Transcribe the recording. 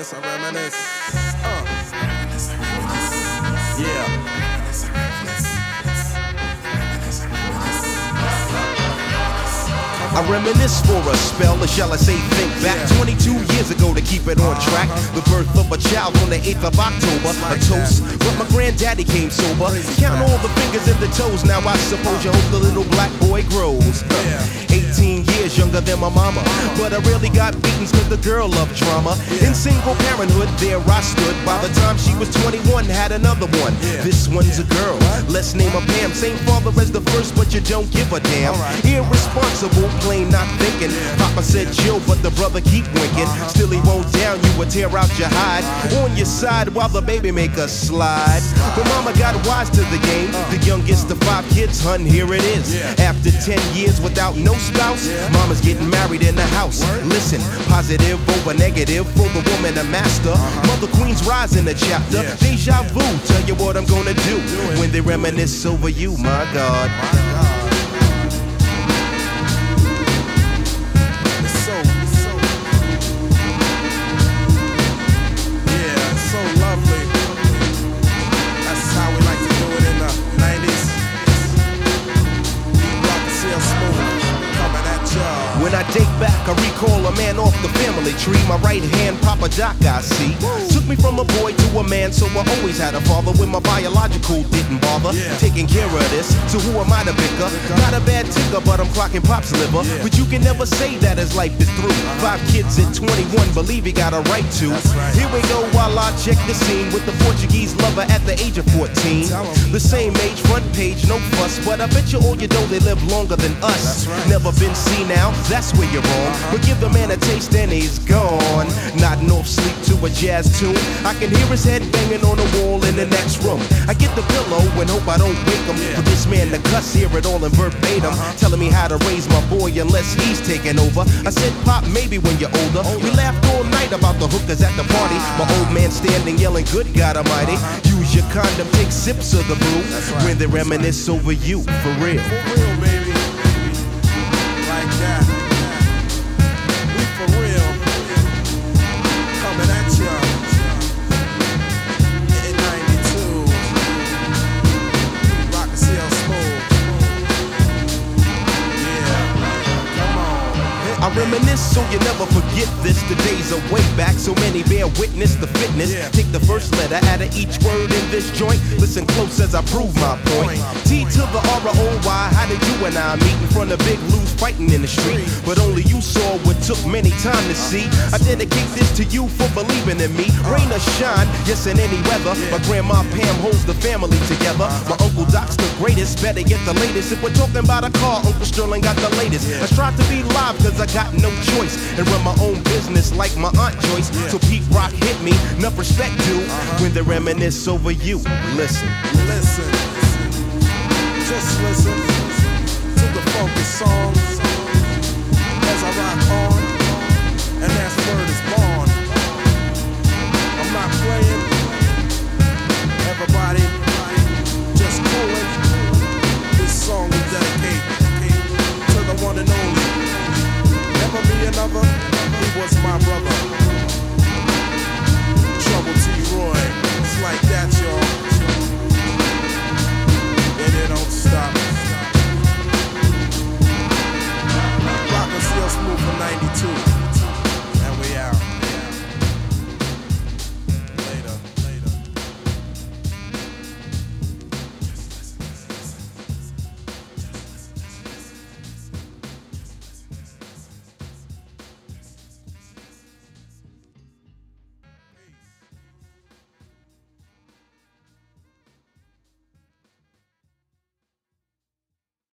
I reminisce. Yeah. I reminisce for a spell, or shall I say think back 22 years ago to keep it on track. The birth of a child on the 8th of October, a toast, but my granddaddy came sober. Count all the fingers and the toes, now I suppose you hope the little black boy grows. 18 years younger than my mama, but I rarely got beatings cause the girl loved drama. In single parenthood, there I stood. By the time she was 21, had another one. This one's a girl, let's name her Pam. Same father as the first, but you don't give a damn. Irresponsible, plain not thinking. Papa said chill, but the brother keep winking. Still he won't down you or tear out your hide. On your side while the baby make a slide. But mama got wise to the game. The youngest of 5 kids, hun, here it is. After 10 years without no spouse, mama's getting married in the house. Listen, positive over negative for the woman a master. Mother Queen's rise in the chapter. Deja vu, tell you what I'm gonna do when they reminisce over you, my God. When I date back, I recall a man off the family tree. My right hand, Papa Doc, I see. Took me from a boy to a man, so I always had a father when my biological didn't bother. Taking care of this, so who am I to bicker? Not a bad ticker, but I'm clocking Pop's liver. But you can never say that as life is through. 5 kids at 21, believe he got a right to. Here we go while I check the scene with the Portuguese lover at the age of 14. The same age, front page, no fuss, but I bet you all you know they live longer than us. Never been seen now, that's where you're wrong. But give the man a taste and he's gone. Nodding off sleep to a jazz tune. I can hear his head banging on the wall in the next room. I get the pillow and hope I don't wake him. For this man to cuss, hear it all in verbatim. Telling me how to raise my boy unless he's taking over. I said, Pop, maybe when you're older. We laughed all night about the hookers at the party. My old man standing yelling, good God Almighty. Use your condom, take sips of the brew. When they reminisce over you, for real. For real, baby. Like that. We for real. Coming at ya. In 92. Rock and CL Smooth. Yeah. Come on. I reminisce so you never forget this. The days are way back, so many bear witness the fitness. Take the first letter out of each word in this joint. Listen close as I prove my point. T to the R-O-Y, how did you and I meet in front of Big Lou's fighting in the street? But only you saw what took many time to see. I dedicate this to you for believing in me. Rain or shine, yes in any weather. My grandma Pam holds the family together. My Uncle Doc's the greatest, better get the latest. If we're talking about a car, Uncle Sterling got the latest. I strive to be live cause I got no choice. And run my own business like my Aunt Joyce. So Pete Rock hit me, enough respect due. When they reminisce over you, listen. Listen. Just listen.